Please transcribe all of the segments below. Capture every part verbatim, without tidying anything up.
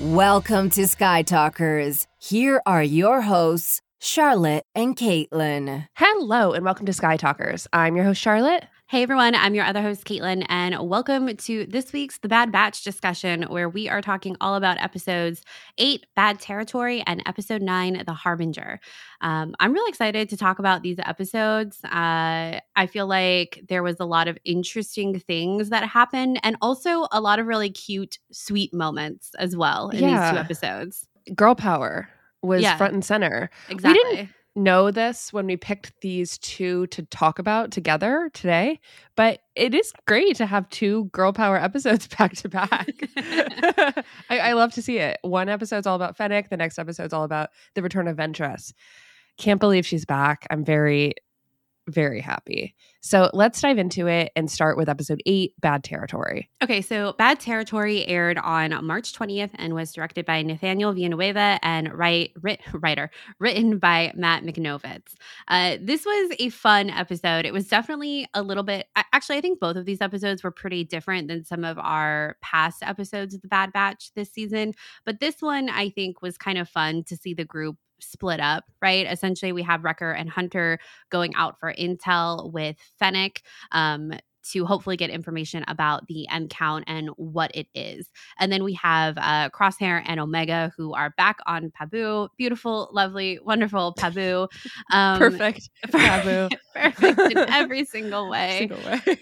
Welcome to Sky Talkers. Here are your hosts, Charlotte and Caitlin. Hello, and welcome to Sky Talkers. I'm your host, Charlotte. Hey everyone, I'm your other host, Caitlin, and welcome to this week's The Bad Batch discussion, where we are talking all about episodes eight, Bad Territory, and episode nine, The Harbinger. Um, I'm really excited to talk about these episodes. Uh, I feel like there was a lot of interesting things that happened, and also a lot of really cute, sweet moments as well in Yeah. these two episodes. Girl power was Yeah. front and center. Exactly. We didn't know this when we picked these two to talk about together today, but it is great to have two girl power episodes back to back. I, I love to see it. One episode's all about Fennec. The next episode's all about the return of Ventress. Can't believe she's back. I'm very, very happy. So let's dive into it and start with episode eight, Bad Territory. Okay, so Bad Territory aired on March twentieth and was directed by Nathaniel Villanueva and write, writ, writer written by Matt Michnovetz. Uh, this was a fun episode. It was definitely a little bit, actually, I think both of these episodes were pretty different than some of our past episodes of The Bad Batch this season. But this one, I think, was kind of fun to see the group split up, right? Essentially, we have Wrecker and Hunter going out for intel with Fennec um, to hopefully get information about the M count and what it is. And then we have uh, Crosshair and Omega, who are back on Pabu. Beautiful, lovely, wonderful Pabu. Um, Perfect. Pabu. Perfect in every single way. Single way.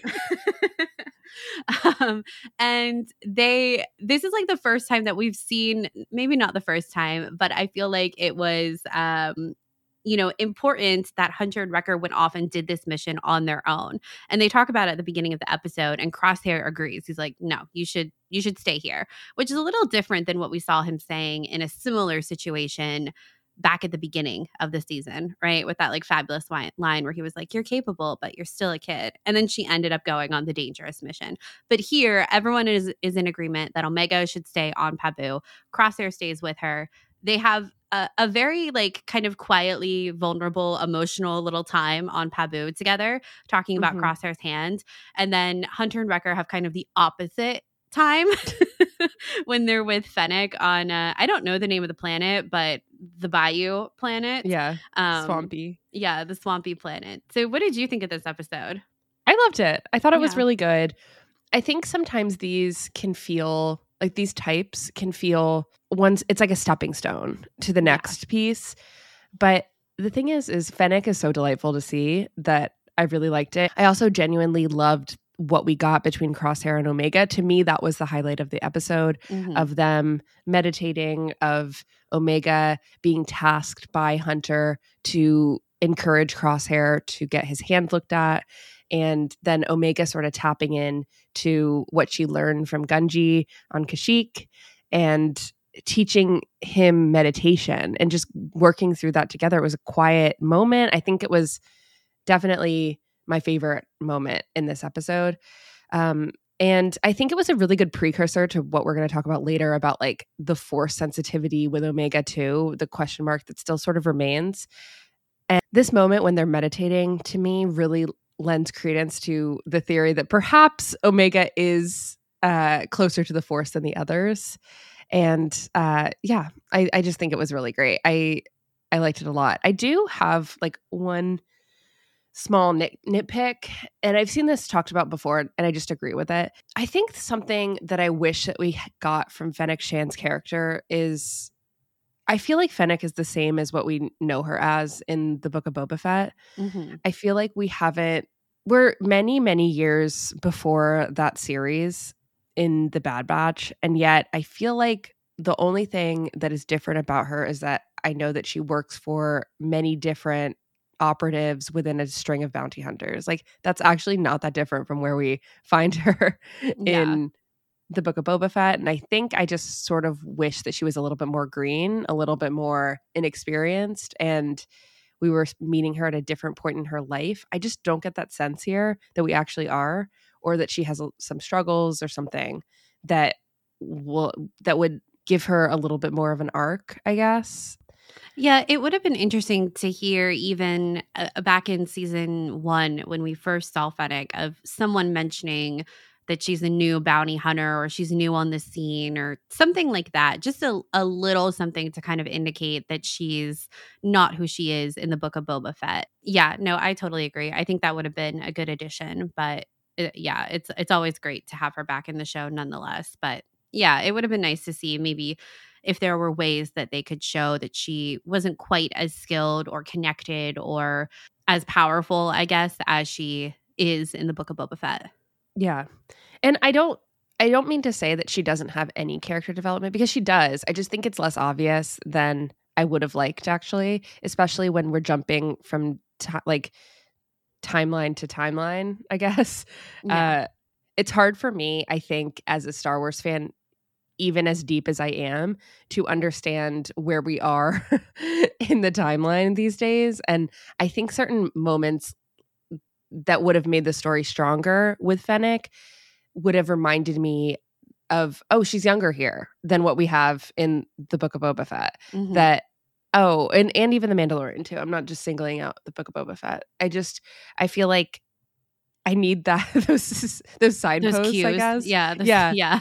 um, and they, this is like the first time that we've seen, maybe not the first time, but I feel like it was, um, you know, important that Hunter and Wrecker went off and did this mission on their own. And they talk about it at the beginning of the episode, and Crosshair agrees. He's like, no, you should, you should stay here, which is a little different than what we saw him saying in a similar situation back at the beginning of the season, right? With that like fabulous line where he was like, you're capable, but you're still a kid. And then she ended up going on the dangerous mission. But here, everyone is is in agreement that Omega should stay on Pabu. Crosshair stays with her. They have a, a very like kind of quietly vulnerable, emotional little time on Pabu together, talking about Mhm. Crosshair's hand. And then Hunter and Wrecker have kind of the opposite time when they're with Fennec on uh, I don't know the name of the planet, but the Bayou planet. Yeah. Um, Swampy. Yeah, the swampy planet. So what did you think of this episode? I loved it. I thought it was Yeah. really good. I think sometimes these can feel like these types can feel once it's like a stepping stone to the next piece. But the thing is, is Fennec is so delightful to see that I really liked it. I also genuinely loved what we got between Crosshair and Omega. To me, that was the highlight of the episode, Mhm. of them meditating, of Omega being tasked by Hunter to encourage Crosshair to get his hand looked at, and then Omega sort of tapping in to what she learned from Gunji on Kashyyyk and teaching him meditation and just working through that together. It was a quiet moment. I think it was definitely my favorite moment in this episode. Um, and I think it was a really good precursor to what we're going to talk about later about like the force sensitivity with Omega too, the question mark that still sort of remains. And this moment when they're meditating, to me, really lends credence to the theory that perhaps Omega is uh, closer to the force than the others. And uh, yeah, I, I just think it was really great. I I liked it a lot. I do have like one small nit- nitpick, and I've seen this talked about before, and I just agree with it. I think something that I wish that we got from Fennec Shan's character is, I feel like Fennec is the same as what we know her as in the Book of Boba Fett. Mm-hmm. I feel like we haven't, we're many, many years before that series in The Bad Batch, and yet I feel like the only thing that is different about her is that I know that she works for many different operatives within a string of bounty hunters. Like, that's actually not that different from where we find her Yeah. in the Book of Boba Fett. And I think I just sort of wish that she was a little bit more green, a little bit more inexperienced, and we were meeting her at a different point in her life. I just don't get that sense here that we actually are, or that she has a- some struggles or something that will that would give her a little bit more of an arc, I guess. Yeah, it would have been interesting to hear even uh, back in season one when we first saw Fennec, of someone mentioning that she's a new bounty hunter or she's new on the scene or something like that. Just a, a little something to kind of indicate that she's not who she is in the Book of Boba Fett. Yeah, no, I totally agree. I think that would have been a good addition, but it, yeah, it's it's always great to have her back in the show nonetheless. But yeah, it would have been nice to see maybe if there were ways that they could show that she wasn't quite as skilled or connected or as powerful, I guess, as she is in the Book of Boba Fett. Yeah. And I don't I don't mean to say that she doesn't have any character development, because she does. I just think it's less obvious than I would have liked, actually, especially when we're jumping from t- like timeline to timeline, I guess. Yeah. Uh, it's hard for me, I think, as a Star Wars fan, even as deep as I am, to understand where we are in the timeline these days. And I think certain moments that would have made the story stronger with Fennec would have reminded me of, oh, she's younger here than what we have in the Book of Boba Fett. Mhm. That, oh, and, and even the Mandalorian too. I'm not just singling out the Book of Boba Fett. I just, I feel like I need that, those, those signposts, Those cues. I guess. Yeah. those- Yeah. Yeah.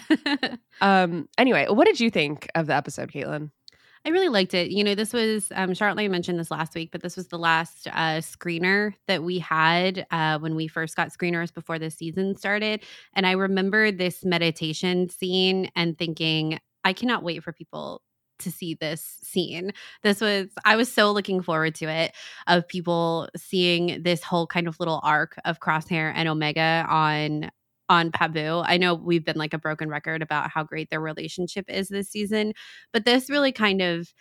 Um. Anyway, what did you think of the episode, Caitlin? I really liked it. You know, this was, um, Charlotte mentioned this last week, but this was the last uh, screener that we had uh, when we first got screeners before the season started. And I remember this meditation scene and thinking, I cannot wait for people to see this scene. This was, I was so looking forward to it, of people seeing this whole kind of little arc of Crosshair and Omega on on Pabu. I know we've been like a broken record about how great their relationship is this season, but this really kind of,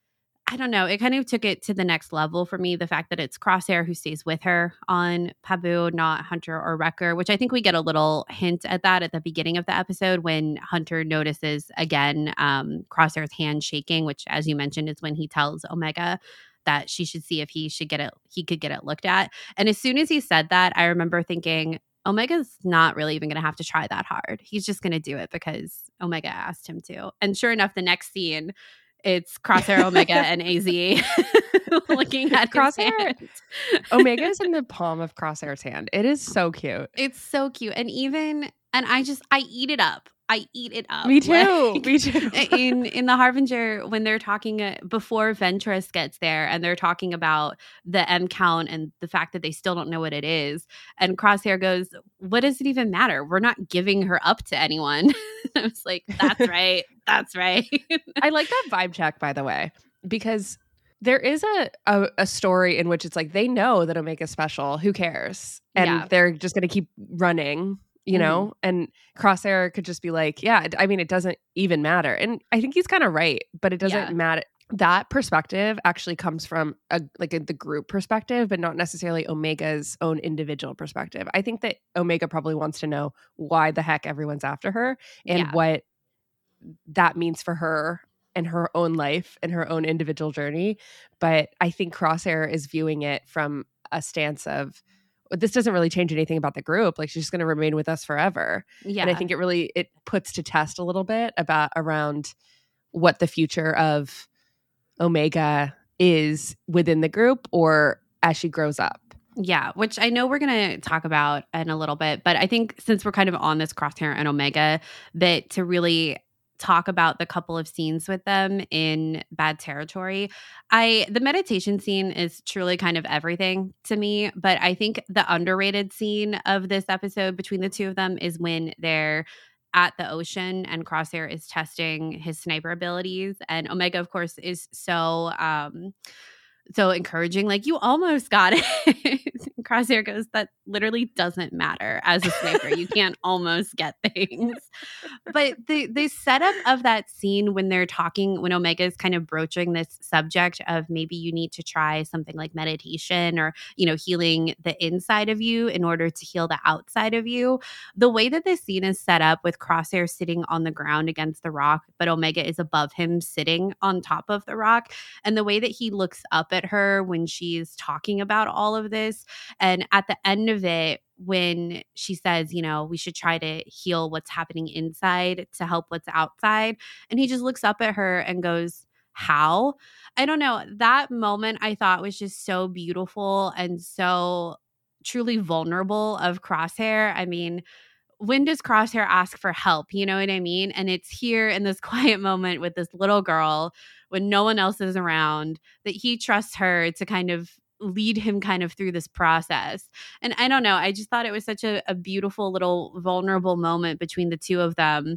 I don't know, it kind of took it to the next level for me. The fact that it's Crosshair who stays with her on Pabu, not Hunter or Wrecker, which I think we get a little hint at that at the beginning of the episode when Hunter notices again um, Crosshair's hand shaking, which, as you mentioned, is when he tells Omega that she should see if he should get it, he could get it looked at. And as soon as he said that, I remember thinking, Omega's not really even going to have to try that hard. He's just going to do it because Omega asked him to. And sure enough, the next scene, it's Crosshair, Omega, and A Z looking at Crosshair. his hand. Omega is in the palm of Crosshair's hand. It is so cute. It's so cute. And even, and I just, I eat it up. I eat it up. Me too. Like, Me too. in in the Harbinger, when they're talking uh, before Ventress gets there, and they're talking about the M count and the fact that they still don't know what it is, and Crosshair goes, "What does it even matter? We're not giving her up to anyone." I was like, "That's right. That's right." I like that vibe check, by the way, because there is a, a a story in which it's like they know that Omega's special. Who cares? And Yeah. they're just going to keep running. You know, mm-hmm. And Crosshair could just be like, yeah, I mean, it doesn't even matter. And I think he's kind of right, but it doesn't Yeah. matter. That perspective actually comes from a, like a, the group perspective, but not necessarily Omega's own individual perspective. I think that Omega probably wants to know why the heck everyone's after her and Yeah. what that means for her and her own life and her own individual journey. But I think Crosshair is viewing it from a stance of, this doesn't really change anything about the group. Like, she's going to remain with us forever. Yeah. And I think it really, it puts to test a little bit about around what the future of Omega is within the group or as she grows up. Yeah, which I know we're going to talk about in a little bit, but I think since we're kind of on this Crosshair and Omega bit, to really talk about the couple of scenes with them in Bad Territory. I the meditation scene is truly kind of everything to me, but I think the underrated scene of this episode between the two of them is when they're at the ocean and Crosshair is testing his sniper abilities, and Omega, of course, is so um so encouraging, like, you almost got it. Crosshair goes, that literally doesn't matter as a sniper. You can't almost get things. But the the setup of that scene when they're talking, when Omega is kind of broaching this subject of maybe you need to try something like meditation or, you know, healing the inside of you in order to heal the outside of you. The way that this scene is set up with Crosshair sitting on the ground against the rock, but Omega is above him sitting on top of the rock, and the way that he looks up at her when she's talking about all of this. And at the end of it, when she says, you know, we should try to heal what's happening inside to help what's outside. And he just looks up at her and goes, how? I don't know. That moment I thought was just so beautiful and so truly vulnerable of Crosshair. I mean, when does Crosshair ask for help? You know what I mean? And it's here in this quiet moment with this little girl when no one else is around that he trusts her to kind of lead him kind of through this process. And I don't know, I just thought it was such a, a beautiful little vulnerable moment between the two of them.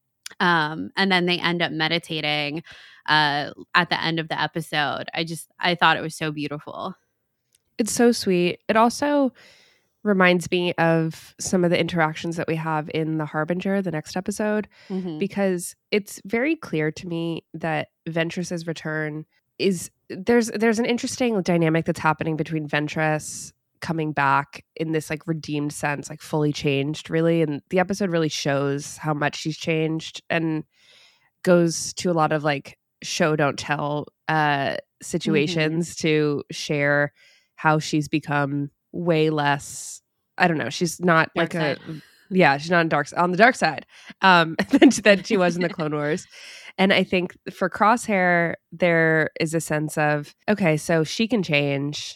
Um, and then they end up meditating uh, at the end of the episode. I just, I thought it was so beautiful. It's so sweet. It also reminds me of some of the interactions that we have in The Harbinger, the next episode, Mm-hmm. because it's very clear to me that Ventress's return is there's there's an interesting dynamic that's happening between Ventress coming back in this like redeemed sense, like fully changed, really, and the episode really shows how much she's changed and goes to a lot of like show don't tell uh situations mm-hmm. to share how she's become way less, I don't know, she's not dark like side. a yeah she's not on dark on the dark side um than, than she was in the Clone Wars. And I think for Crosshair there is a sense of, okay, so she can change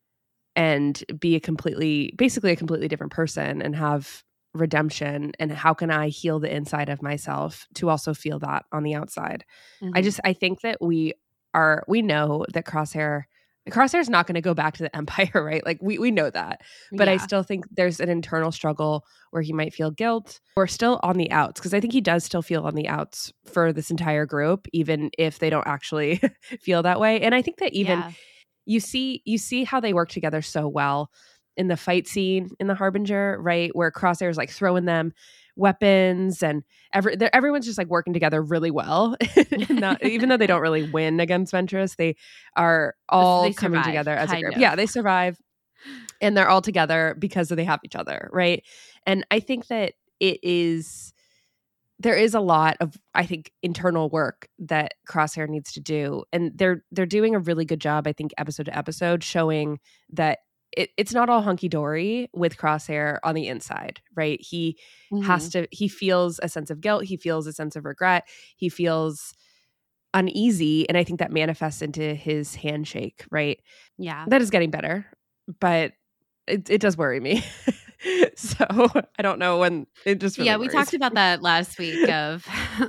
and be a completely basically a completely different person and have redemption, and how can I heal the inside of myself to also feel that on the outside. Mm-hmm. I just I think that we are we know that Crosshair Crosshair's not going to go back to the Empire, right? Like we we know that. But yeah. I still think there's an internal struggle where he might feel guilt. We're still on the outs, because I think he does still feel on the outs for this entire group, even if they don't actually feel that way. And I think that even yeah. you see you see how they work together so well in the fight scene in The Harbinger, right? Where Crosshair's like throwing them weapons, and every everyone's just like working together really well. Not, even though they don't really win against Ventress, they are all they coming survive, together as a group. Of. Yeah, they survive, and they're all together because they have each other, right? And I think that it is there is a lot of, I think, internal work that Crosshair needs to do, and they're they're doing a really good job, I think, episode to episode, showing that It, it's not all hunky-dory with Crosshair on the inside, right? He mm-hmm. has to, he feels a sense of guilt. He feels a sense of regret. He feels uneasy. And I think that manifests into his handshake, right? Yeah. That is getting better, but it, it does worry me. So I don't know when it just really yeah we worries. talked about that last week of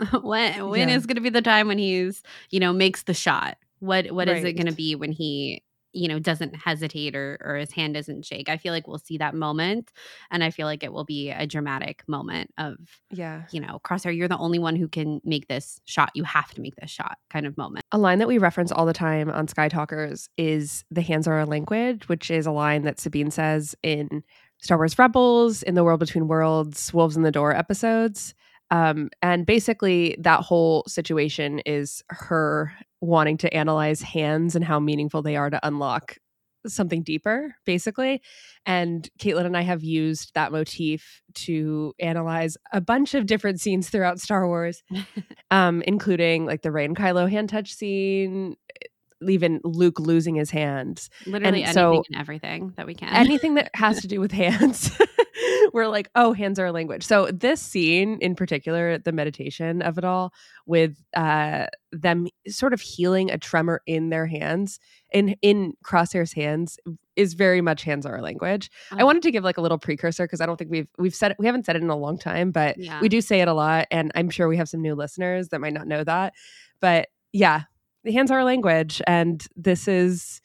when when yeah. is going to be the time when he's, you know, makes the shot. What what right. is it going to be when he, you know, doesn't hesitate or or his hand doesn't shake? I feel like we'll see that moment, and I feel like it will be a dramatic moment of, yeah, you know, Crosshair, you're the only one who can make this shot. You have to make this shot kind of moment. A line that we reference all the time on Sky Talkers is the hands are our language, which is a line that Sabine says in Star Wars Rebels, in the World Between Worlds, Wolves in the Door episodes. Um, and basically that whole situation is her wanting to analyze hands and how meaningful they are to unlock something deeper, basically. And Caitlin and I have used that motif to analyze a bunch of different scenes throughout Star Wars, um, including like the Rey and Kylo hand touch scene, even Luke losing his hands. Literally and anything so, and everything that we can. Anything that has to do with hands. We're like, oh, hands are a language. So this scene in particular, the meditation of it all, with uh, them sort of healing a tremor in their hands, in in Crosshair's hands, is very much hands are a language. Oh. I wanted to give like a little precursor, because I don't think we've we've said it, we haven't said it in a long time, but yeah. we do say it a lot, and I'm sure we have some new listeners that might not know that. But yeah, the hands are a language, and this is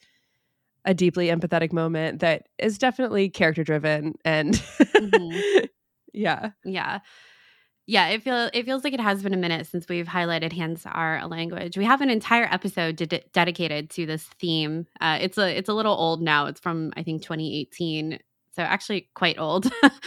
a deeply empathetic moment that is definitely character driven, and mm-hmm. yeah, yeah, yeah. It feels it feels like it has been a minute since we've highlighted hands are a language. We have an entire episode de- dedicated to this theme. Uh, it's a it's a little old now. It's from, I think, twenty eighteen, so actually quite old,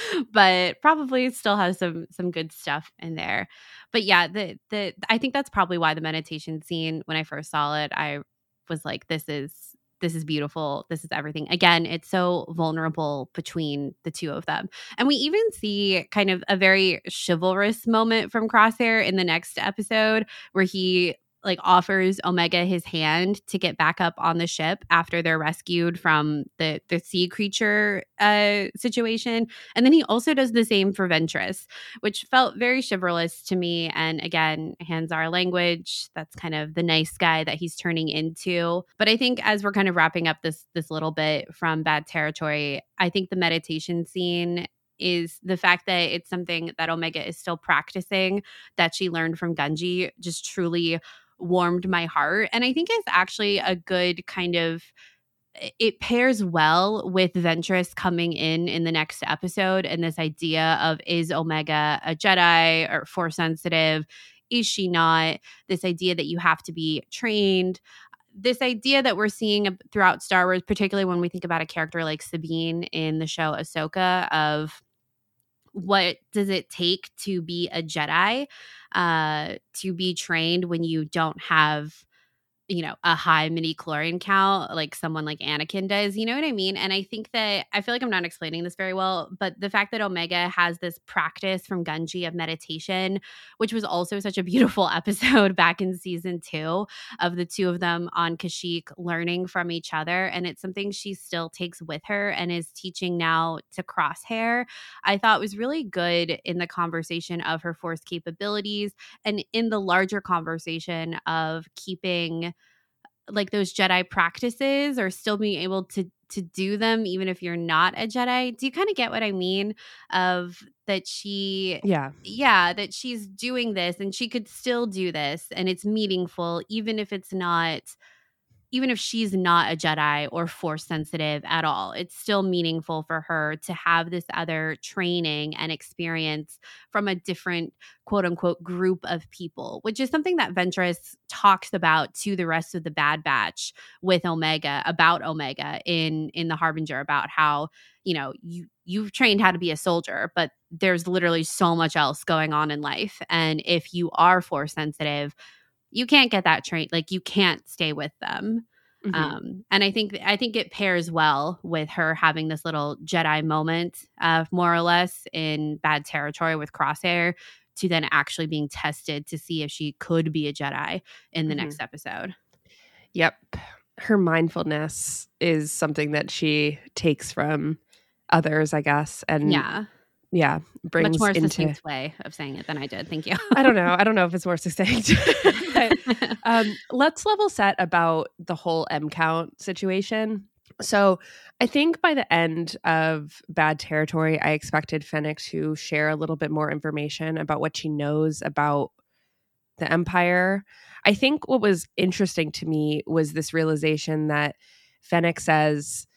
but probably still has some some good stuff in there. But yeah, the the I think that's probably why the meditation scene, when I first saw it, I was like, this is. This is beautiful. This is everything. Again, it's so vulnerable between the two of them. And we even see kind of a very chivalrous moment from Crosshair in the next episode, where he like offers Omega his hand to get back up on the ship after they're rescued from the, the sea creature uh, situation. And then he also does the same for Ventress, which felt very chivalrous to me. And again, hands are language. That's kind of the nice guy that he's turning into. But I think as we're kind of wrapping up this this little bit from Bad Territory, I think the meditation scene is the fact that it's something that Omega is still practicing, that she learned from Gungi, just truly warmed my heart. And I think it's actually a good kind of, it pairs well with Ventress coming in in the next episode, and this idea of, is Omega a Jedi or Force sensitive? Is she not? This idea that you have to be trained. This idea that we're seeing throughout Star Wars, particularly when we think about a character like Sabine in the show Ahsoka, of what does it take to be a Jedi, uh, to be trained when you don't have, you know, a high midi-chlorian count like someone like Anakin does. You know what I mean? And I think that, I feel like I'm not explaining this very well, but the fact that Omega has this practice from Gungi of meditation, which was also such a beautiful episode back in season two of the two of them on Kashyyyk learning from each other. And it's something she still takes with her and is teaching now to Crosshair. I thought was really good in the conversation of her Force capabilities and in the larger conversation of keeping like those Jedi practices or still being able to to do them even if you're not a Jedi. Do you kind of get what I mean? Of that she Yeah. Yeah, that she's doing this and she could still do this and it's meaningful even if it's not, even if she's not a Jedi or Force sensitive at all. It's still meaningful for her to have this other training and experience from a different quote unquote group of people, which is something that Ventress talks about to the rest of the Bad Batch with Omega, about Omega in in the Harbinger, about how, you know, you you've trained how to be a soldier, but there's literally so much else going on in life. And if you are Force sensitive, you can't get that trained. Like you can't stay with them. Mm-hmm. Um, and I think I think it pairs well with her having this little Jedi moment, uh, more or less, in Bad Territory with Crosshair, to then actually being tested to see if she could be a Jedi in the mm-hmm. next episode. Yep. Her mindfulness is something that she takes from others, I guess. And yeah. Yeah, brings much more into, succinct way of saying it than I did. Thank you. I don't know. I don't know if it's more succinct. But, um, let's level set about the whole M count situation. So I think by the end of Bad Territory, I expected Fennec to share a little bit more information about what she knows about the Empire. I think what was interesting to me was this realization that Fennec says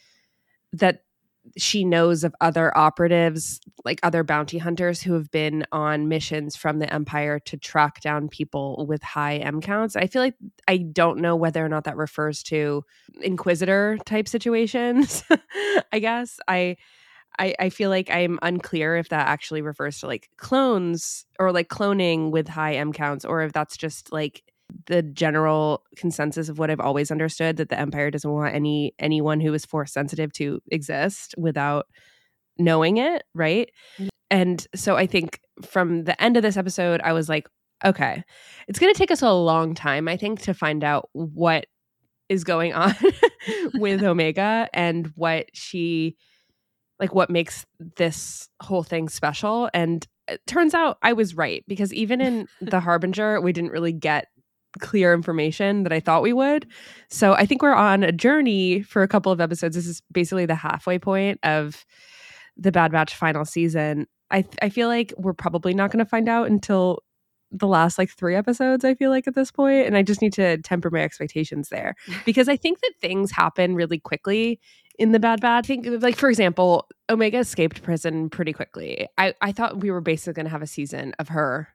that she knows of other operatives, like other bounty hunters who have been on missions from the Empire to track down people with high M counts. I feel like I don't know whether or not that refers to Inquisitor type situations. I guess I, I I feel like I'm unclear if that actually refers to like clones or like cloning with high M counts, or if that's just like the general consensus of what I've always understood, that the Empire doesn't want any anyone who is Force sensitive to exist without knowing it, right? Mm-hmm. And so I think from the end of this episode, I was like, okay, it's going to take us a long time, I think, to find out what is going on with Omega and what she, like what makes this whole thing special. And it turns out I was right, because even in the Harbinger, we didn't really get clear information that I thought we would. So I think we're on a journey for a couple of episodes. This is basically the halfway point of the Bad Batch final season. I th- I feel like we're probably not going to find out until the last like three episodes, I feel like, at this point. And I just need to temper my expectations there, because I think that things happen really quickly in the Bad Batch. I think, like, for example, Omega escaped prison pretty quickly. I, I thought we were basically going to have a season of her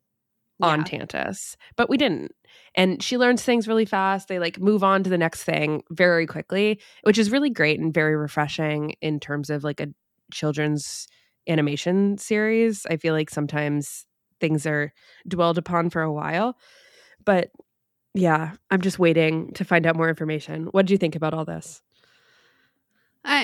on yeah. Tantus, but we didn't. And she learns things really fast. They like move on to the next thing very quickly, which is really great and very refreshing in terms of like a children's animation series. I feel like sometimes things are dwelled upon for a while, but yeah, I'm just waiting to find out more information. What did you think about all this? I,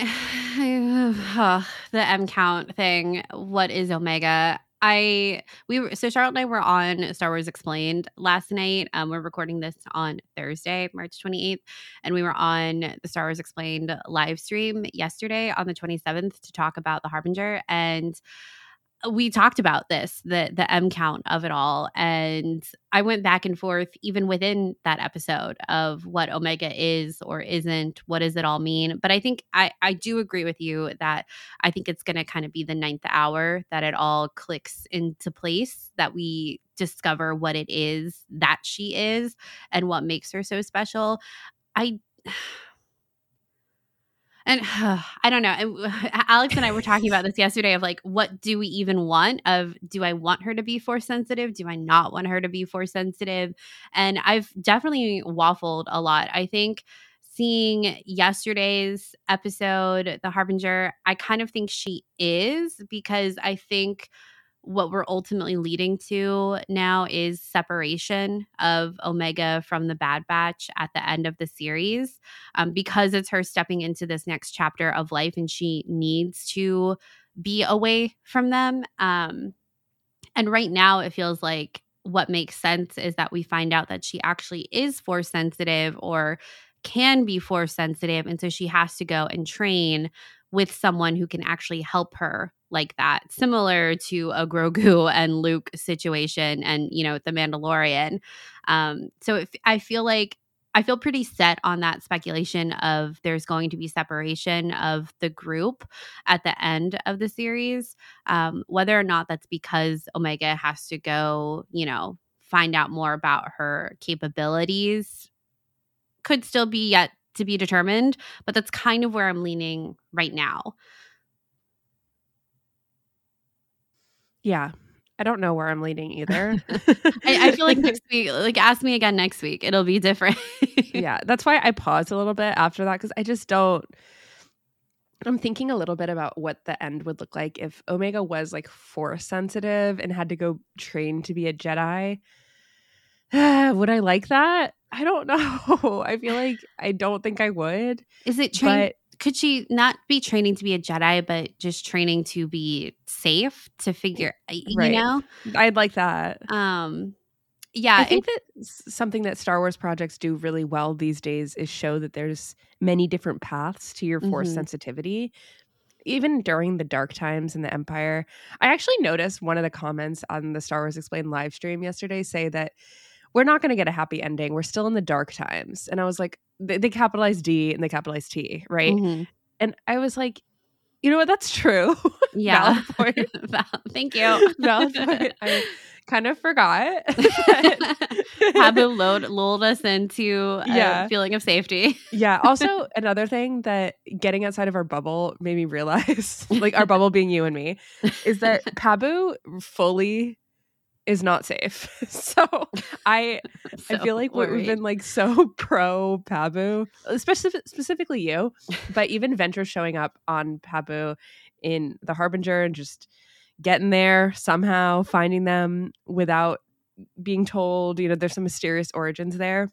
I uh, the M count thing. What is Omega? I we were so Charlotte and I were on Star Wars Explained last night. Um, we're recording this on Thursday, March twenty-eighth, and we were on the Star Wars Explained live stream yesterday on the twenty-seventh to talk about the Harbinger. And we talked about this, the the M count of it all, and I went back and forth even within that episode of what Omega is or isn't. What does it all mean? But I think I I do agree with you that I think it's going to kind of be the ninth hour that it all clicks into place, that we discover what it is that she is and what makes her so special. I And uh, I don't know. And Alex and I were talking about this yesterday of like, what do we even want? Of do I want her to be force sensitive? Do I not want her to be force sensitive? And I've definitely waffled a lot. I think seeing yesterday's episode, The Harbinger, I kind of think she is, because I think what we're ultimately leading to now is separation of Omega from the Bad Batch at the end of the series, um, because it's her stepping into this next chapter of life and she needs to be away from them. Um, and right now it feels like what makes sense is that we find out that she actually is force sensitive or can be force sensitive. And so she has to go and train with someone who can actually help her like that, similar to a Grogu and Luke situation and, you know, the Mandalorian. Um, so if, I feel like I feel pretty set on that speculation of there's going to be separation of the group at the end of the series. Um, whether or not that's because Omega has to go, you know, find out more about her capabilities could still be yet to be determined, but that's kind of where I'm leaning right now. Yeah. I don't know where I'm leaning either. I, I feel like next week, like ask me again next week. It'll be different. Yeah. That's why I paused a little bit after that, because I just don't. I'm thinking a little bit about what the end would look like if Omega was like force sensitive and had to go train to be a Jedi. Would I like that? I don't know. I feel like I don't think I would. Is it train? Could she not be training to be a Jedi, but just training to be safe, to figure, you right. know? I'd like that. Um, yeah. I think it, that something that Star Wars projects do really well these days is show that there's many different paths to your force mm-hmm. sensitivity. Even during the dark times in the Empire, I actually noticed one of the comments on the Star Wars Explained live stream yesterday say that we're not going to get a happy ending. We're still in the dark times. And I was like, they, they capitalize D and they capitalize T, right? Mm-hmm. And I was like, you know what? That's true. Yeah. Valid point. Thank you. Valid point. I kind of forgot. Pabu lulled, lulled us into a yeah. feeling of safety. Yeah. Also, another thing that getting outside of our bubble made me realize, like our bubble being you and me, is that Pabu fully is not safe. So I so I feel like worried. We've been like so pro Pabu, especially specifically you, but even Ventress showing up on Pabu in The Harbinger and just getting there somehow, finding them without being told, you know, there's some mysterious origins there.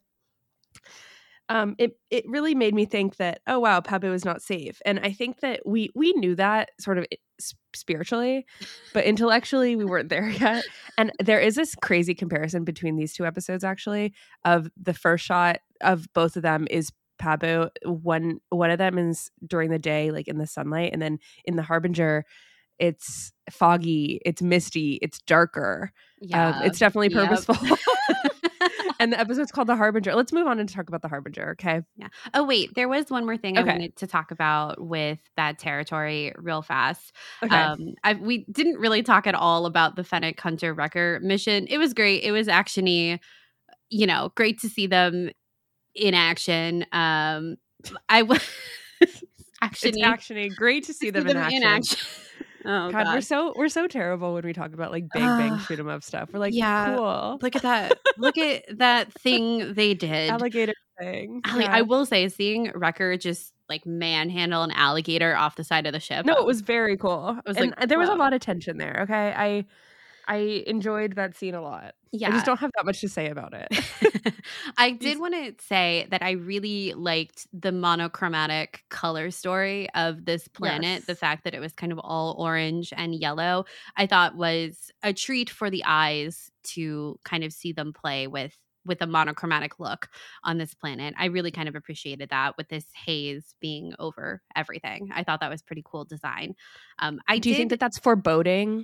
Um, it it really made me think that, oh wow, Pabu is not safe, and I think that we we knew that sort of spiritually, but intellectually we weren't there yet. And there is this crazy comparison between these two episodes, actually, of the first shot of both of them is Pabu. One one of them is during the day, like in the sunlight, and then in The Harbinger, it's foggy, it's misty, it's darker. Yeah, um, it's definitely purposeful. Yep. And the episode's called The Harbinger. Let's move on and talk about The Harbinger, okay? Yeah. Oh, wait. There was one more thing okay. I wanted to talk about with Bad Territory real fast. Okay. Um, I, we didn't really talk at all about the Fennec Hunter Wrecker mission. It was great. It was action-y. You know, great to see them in action. Um, I was action-y. It's action-y. Great to see them, in, them action. in action. Oh God, God, we're so we're so terrible when we talk about like bang bang shoot 'em up stuff. We're like, yeah, cool. Look at that. Look at that thing they did. Alligator thing. Like, yeah. I will say, seeing Wrecker just like manhandle an alligator off the side of the ship. No, it was very cool. It was and like, there was wow. a lot of tension there. Okay, I I enjoyed that scene a lot. Yeah, I just don't have that much to say about it. I did want to say that I really liked the monochromatic color story of this planet. Yes. The fact that it was kind of all orange and yellow, I thought was a treat for the eyes to kind of see them play with with a monochromatic look on this planet. I really kind of appreciated that, with this haze being over everything. I thought that was pretty cool design. Um, I do you did, think that that's foreboding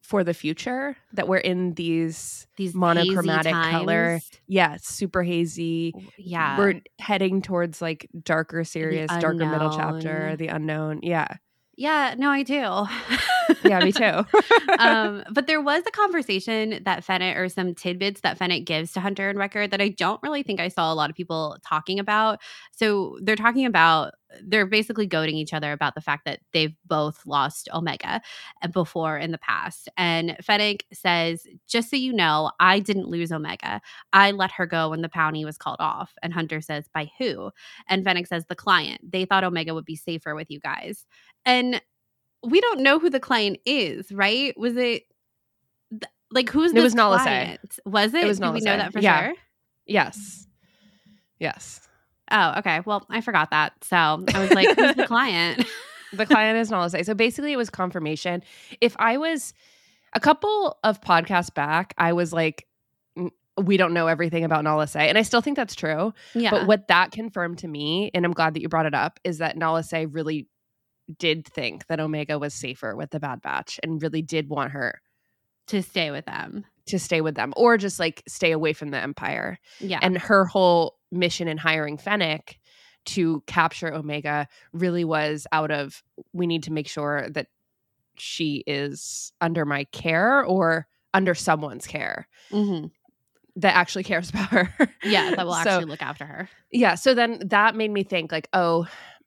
for the future, that we're in these These monochromatic hazy color. times. Yeah, super hazy. Yeah. We're heading towards like darker, serious, darker middle unknown. chapter, the unknown. Yeah. Yeah, no, I do. Yeah, me too. um, but there was a conversation that Fennec, or some tidbits that Fennec gives to Hunter and Wrecker, that I don't really think I saw a lot of people talking about. So they're talking about, they're basically goading each other about the fact that they've both lost Omega before in the past. And Fennec says, just so you know, I didn't lose Omega. I let her go when the bounty was called off. And Hunter says, by who? And Fennec says, the client. They thought Omega would be safer with you guys. And we don't know who the client is, right? Was it th- like who's It this was Nala Se. client? Was it? It was Do we Nala know Se. that for Yeah. sure? Yes. Yes. Oh, okay. Well, I forgot that. So I was like, who's the client? The client is Nala Se. So basically it was confirmation. If I was a couple of podcasts back, I was like, "N- we don't know everything about Nala Se. And I still think that's true. Yeah. But what that confirmed to me, and I'm glad that you brought it up, is that Nala Se really did think that Omega was safer with the Bad Batch and really did want her to stay with them. to stay with them, or just like stay away from the Empire. Yeah. And her whole mission in hiring Fennec to capture Omega really was out of, we need to make sure that she is under my care or under someone's care Mhm. that actually cares about her. Yeah, that will So- actually look after her. Yeah. So then that made me think like, oh,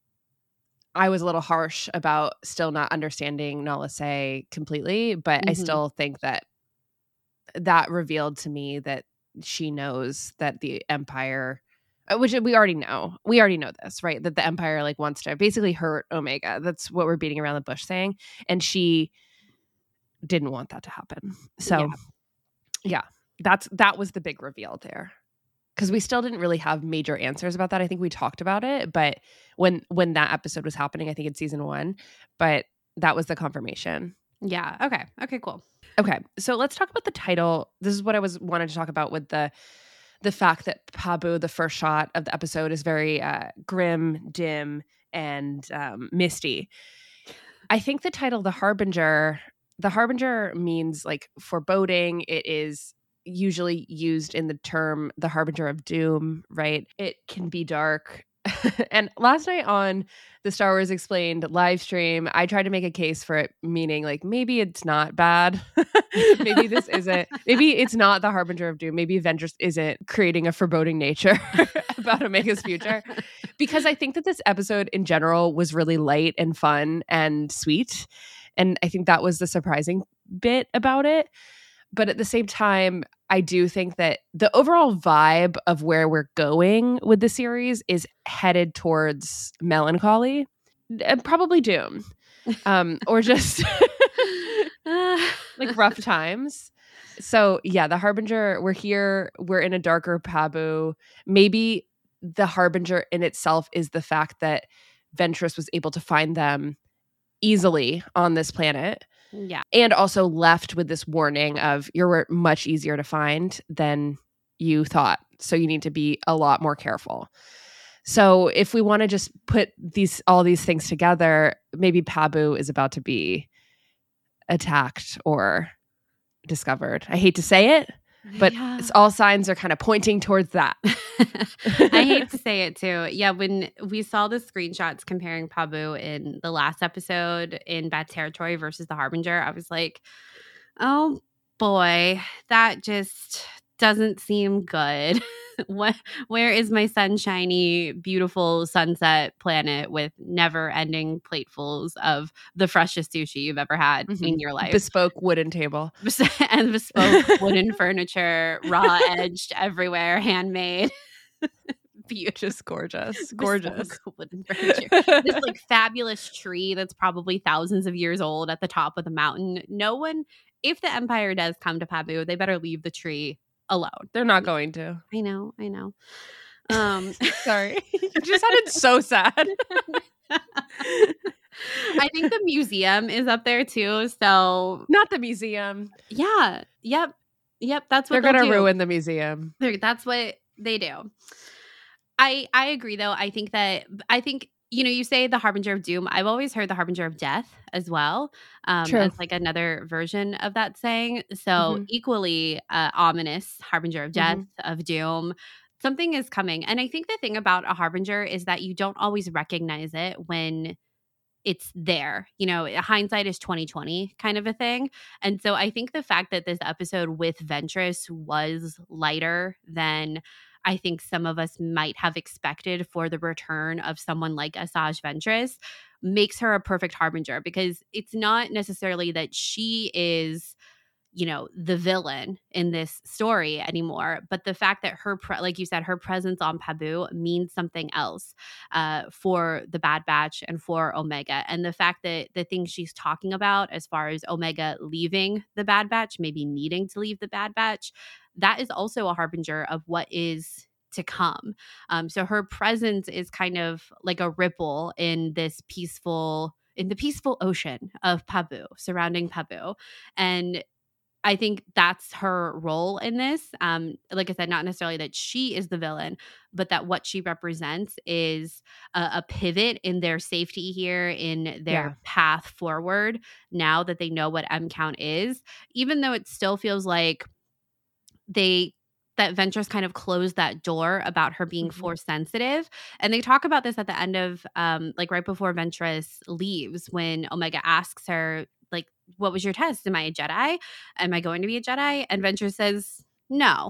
I was a little harsh about still not understanding Nala Se completely, but I Mhm. still think that that revealed to me that she knows that the Empire, uh, which we already know, we already know this, right? That the Empire like wants to basically hurt Omega. That's what we're beating around the bush saying. And she didn't want that to happen. So Yeah. yeah, that's, that was the big reveal there. Because we still didn't really have major answers about that. I think we talked about it, but when when that episode was happening, I think in season one, but that was the confirmation. Yeah. Okay. Okay, cool. Okay, so let's talk about the title. This is what I was wanted to talk about with the the fact that Pabu, the first shot of the episode, is very uh, grim, dim, and um, misty. I think the title, The Harbinger, The Harbinger means like foreboding. It is usually used in the term the harbinger of doom, right? It can be dark. And last night on the Star Wars Explained live stream, I tried to make a case for it, meaning like maybe it's not bad. Maybe this isn't, maybe it's not the harbinger of doom. Maybe Ventress isn't creating a foreboding nature about Omega's future. Because I think that this episode in general was really light and fun and sweet. And I think that was the surprising bit about it. But at the same time, I do think that the overall vibe of where we're going with the series is headed towards melancholy and probably doom, um, or just like rough times. So yeah, the Harbinger, we're here, we're in a darker Pabu. Maybe the Harbinger in itself is the fact that Ventress was able to find them easily on this planet. Yeah. And also left with this warning of you're much easier to find than you thought. So you need to be a lot more careful. So if we want to just put these all these things together, maybe Pabu is about to be attacked or discovered. I hate to say it, but Yeah. it's, all signs are kind of pointing towards that. I hate to say it too. Yeah, when we saw the screenshots comparing Pabu in the last episode in Bad Territory versus the Harbinger, I was like, oh boy, that just doesn't seem good. What, where is my sunshiny, beautiful sunset planet with never-ending platefuls of the freshest sushi you've ever had Mhm. in your life? Bespoke wooden table. And bespoke wooden furniture, raw edged everywhere, handmade. Beautiful. Just gorgeous. Gorgeous. Bespoke wooden furniture. This like fabulous tree that's probably thousands of years old at the top of the mountain. No one, if the Empire does come to Pabu, they better leave the tree alone. They're not going to. I know, I know. Um, Sorry. You just sounded so sad. I think the museum is up there too. So Not the museum. yeah, yep, yep. That's what They're they'll going to do. ruin the museum. They're- That's what they do. I I agree though. I think that I think you know, you say the Harbinger of Doom. I've always heard the Harbinger of Death as well, um, True. as like another version of that saying. So Mhm. equally uh, ominous, Harbinger of Death, Mhm. of Doom. Something is coming. And I think the thing about a Harbinger is that you don't always recognize it when it's there. You know, hindsight is twenty twenty kind of a thing. And so I think the fact that this episode with Ventress was lighter than I think some of us might have expected for the return of someone like Asajj Ventress makes her a perfect harbinger, because it's not necessarily that she is, you know, the villain in this story anymore, but the fact that her, pre- like you said, her presence on Pabu means something else uh, for the Bad Batch and for Omega. And the fact that the things she's talking about as far as Omega leaving the Bad Batch, maybe needing to leave the Bad Batch, that is also a harbinger of what is to come. Um, so her presence is kind of like a ripple in this peaceful, in the peaceful ocean of Pabu, surrounding Pabu. And I think that's her role in this. Um, like I said, not necessarily that she is the villain, but that what she represents is a, a pivot in their safety here, in their Yeah. path forward, now that they know what M count is, even though it still feels like they that Ventress kind of closed that door about her being Mhm. force sensitive. And they talk about this at the end of um like right before Ventress leaves, when Omega asks her, like, what was your test? Am I a Jedi? Am I going to be a Jedi? And Ventress says, no.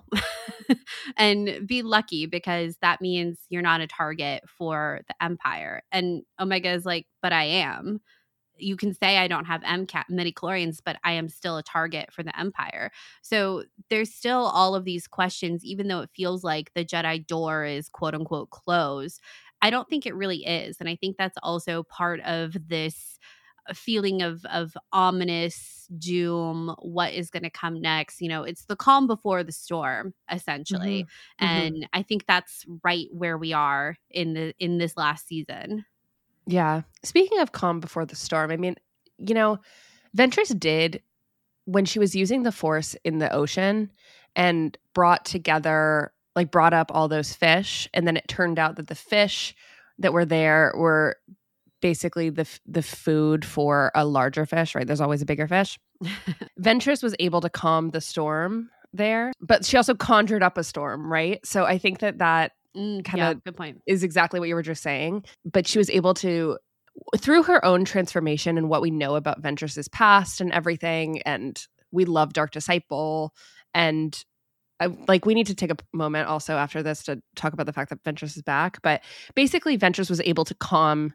And be lucky, because that means you're not a target for the Empire. And Omega is like, but I am. You can say I don't have M CAT midichlorians, but I am still a target for the Empire. So there's still all of these questions, even though it feels like the Jedi door is quote unquote closed. I don't think it really is. And I think that's also part of this feeling of of ominous doom. What is going to come next? You know, it's the calm before the storm, essentially. Mhm. Mhm. And I think that's right where we are in the in this last season. Yeah. Speaking of calm before the storm, I mean, you know, Ventress did, when she was using the Force in the ocean and brought together, like brought up all those fish, and then it turned out that the fish that were there were basically the f- the food for a larger fish, right? There's always a bigger fish. Ventress was able to calm the storm there, but she also conjured up a storm, right? So I think that that Mm, kind yeah, of good point. is exactly what you were just saying. But she was able to, through her own transformation and what we know about Ventress's past and everything, and we love Dark Disciple, and I, like we need to take a moment also after this to talk about the fact that Ventress is back. But basically, Ventress was able to calm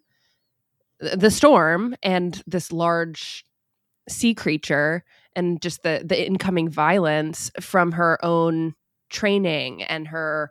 the storm and this large sea creature and just the the incoming violence from her own training and her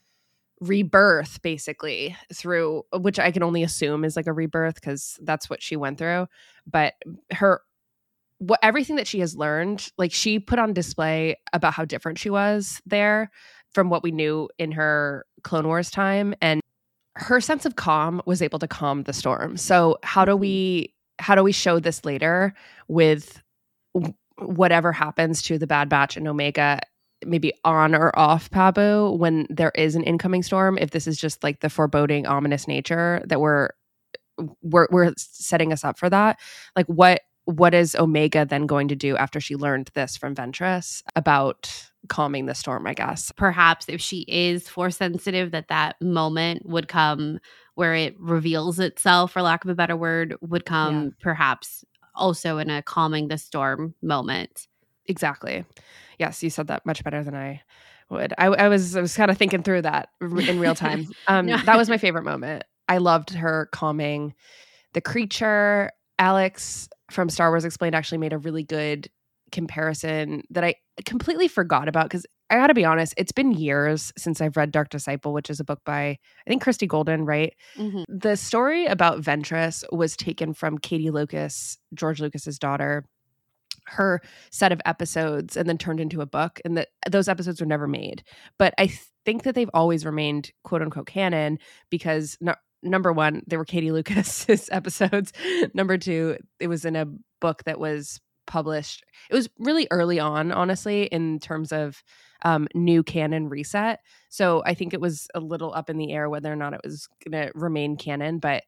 rebirth, basically, through, which I can only assume is like a rebirth because that's what she went through. But her, what, everything that she has learned, like she put on display about how different she was there from what we knew in her Clone Wars time, and her sense of calm was able to calm the storm. So how do we how do we show this later with w- whatever happens to the Bad Batch and Omega, maybe on or off Pabu when there is an incoming storm, if this is just like the foreboding, ominous nature that we're we're, we're setting us up for that? Like what what is Omega then going to do after she learned this from Ventress about calming the storm, I guess? Perhaps if she is force sensitive, that that moment would come where it reveals itself, for lack of a better word, would come Yeah. perhaps also in a calming the storm moment. Exactly. Yes, you said that much better than I would. I, I was I was kind of thinking through that r- in real time. Um, No. That was my favorite moment. I loved her calming the creature. Alex from Star Wars Explained actually made a really good comparison that I completely forgot about, because I got to be honest, it's been years since I've read Dark Disciple, which is a book by, I think, Christy Golden, right? Mhm. The story about Ventress was taken from Katie Lucas, George Lucas's daughter, her set of episodes, and then turned into a book, and that those episodes were never made. But I th- think that they've always remained quote unquote canon because no, number one, they were Katie Lucas's episodes. Number two, it was in a book that was published. It was really early on, honestly, in terms of um, new canon reset. So I think it was a little up in the air whether or not it was going to remain canon. But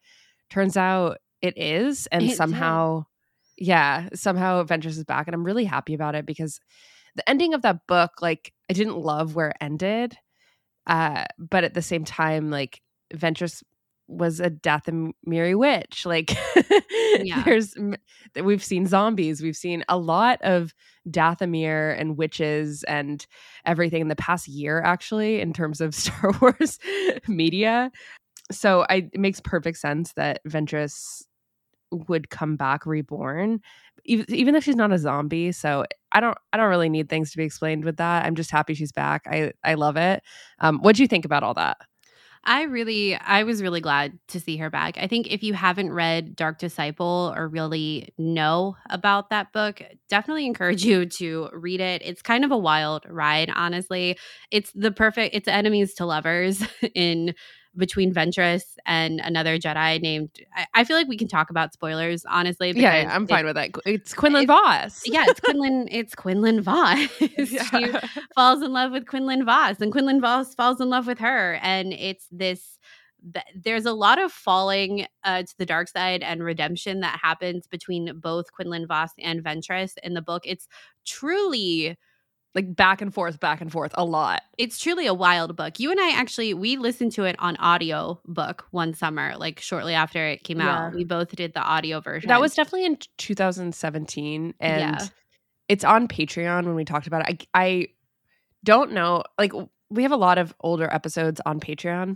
turns out it is. And It somehow, yeah, somehow Ventress is back. And I'm really happy about it because the ending of that book, like, I didn't love where it ended. Uh, but at the same time, like, Ventress was a Dathomiri witch. Like, Yeah. there's we've seen zombies, we've seen a lot of Dathomir and witches and everything in the past year, actually, in terms of Star Wars media. So I, it makes perfect sense that Ventress would come back reborn, even, even if she's not a zombie. So I don't I don't really need things to be explained with that. I'm just happy she's back. I I love it. Um, what do you think about all that? I really, I was really glad to see her back. I think if you haven't read Dark Disciple or really know about that book, definitely encourage you to read it. It's kind of a wild ride, honestly. It's the perfect, it's enemies to lovers in between Ventress and another Jedi named, I, I feel like we can talk about spoilers, honestly. Yeah, yeah, I'm fine with that. It's Quinlan Vos. Yeah, it's Quinlan. It's Quinlan Vos. Yeah. She falls in love with Quinlan Vos, and Quinlan Vos falls in love with her, and it's this. Th- there's a lot of falling uh, to the dark side and redemption that happens between both Quinlan Vos and Ventress in the book. It's truly like back and forth, back and forth a lot. It's truly a wild book. You and I actually, we listened to it on audio book one summer, like shortly after it came Yeah. out. We both did the audio version. That was definitely in two thousand seventeen. And Yeah. it's on Patreon when we talked about it. I, I don't know. Like, we have a lot of older episodes on Patreon.